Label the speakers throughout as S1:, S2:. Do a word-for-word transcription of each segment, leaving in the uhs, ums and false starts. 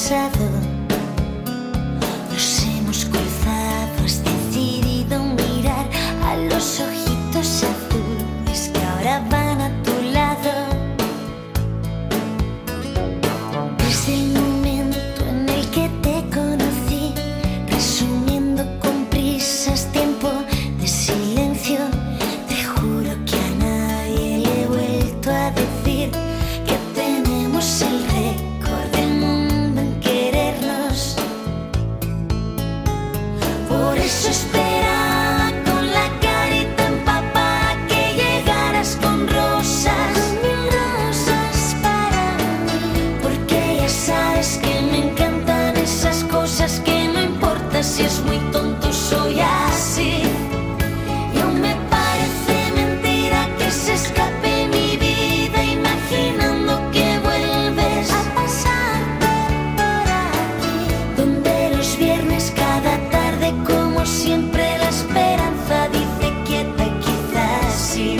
S1: pasado. Nos hemos cruzado, has decidido mirar a los ojitos azules que ahora van a tu lado. Desde el momento en el que te conocí, resumiendo con prisas tiempo de silencio, te juro que a nadie le he vuelto a decir que tenemos el récord del mundo en querernos. Por eso esperaba con la carita empapada que llegaras con rosas, con mil rosas para mí, porque ya sabes que me encantan esas cosas que no importa si es muy tonto, soy así. Y aún me parece mentira que se escape mi vida imaginando que vuelves a pasarte por aquí, donde los viernes cada tarde como siempre la esperanza dice quieta, quizás sí.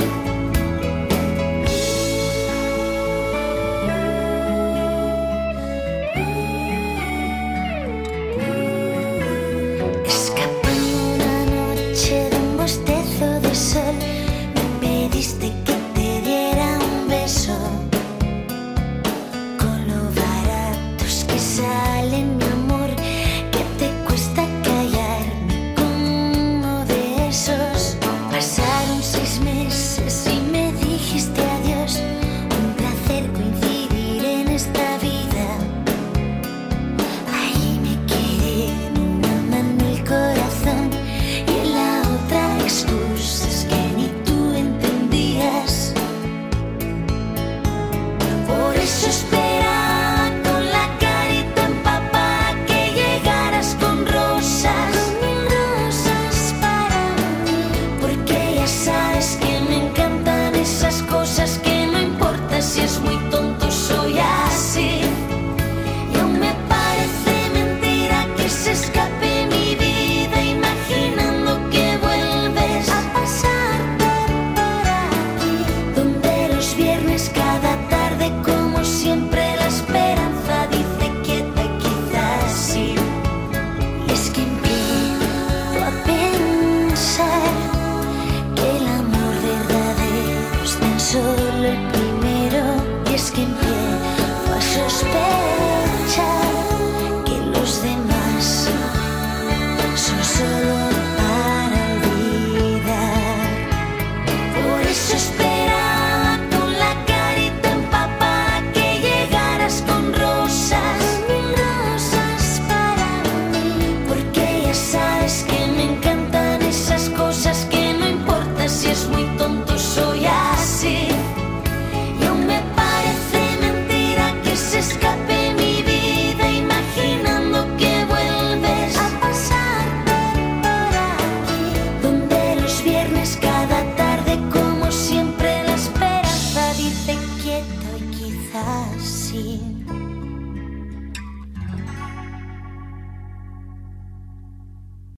S1: Escapando una noche de un bostezo de sol, me pediste que te diera un beso. Con lo baratos que salen, mi amor, que te cuesta callarme con uno de esos. Pasaron seis meses y me dijiste adiós. Un placer coincidir en esta vida. Ahí me quedé en una mano el corazón y en la otra excusas que ni tú entendías. Por eso esperaba con la carita empapada que llegaras con rosas, con mil rosas para mí, porque ya sabes que me encantan esas cosas que no importa si es muy tonto, soy así. Y aún me parece mentira que se escape mi vida imaginando que vuelves a pasarte por aquí, donde los viernes cada tarde como siempre la esperanza dice quieta, quizás sí. Y es que empiezo a pensar que el amor verdadero es tan solo el primero. Y es que